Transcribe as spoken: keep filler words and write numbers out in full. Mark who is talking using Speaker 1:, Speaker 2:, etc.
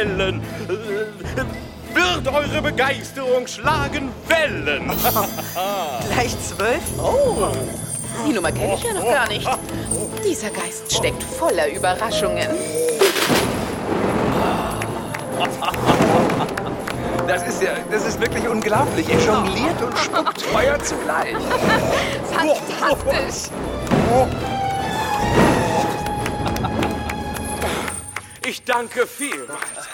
Speaker 1: Wellen. Äh, wird eure Begeisterung schlagen Wellen.
Speaker 2: Gleich zwölf?
Speaker 3: Oh, die Nummer kenne ich ja noch gar nicht. Dieser Geist steckt voller Überraschungen.
Speaker 4: Das ist ja, das ist wirklich unglaublich. Ihr jongliert und spuckt Feuer zugleich.
Speaker 3: Fantastisch.
Speaker 1: Ich danke vielmals.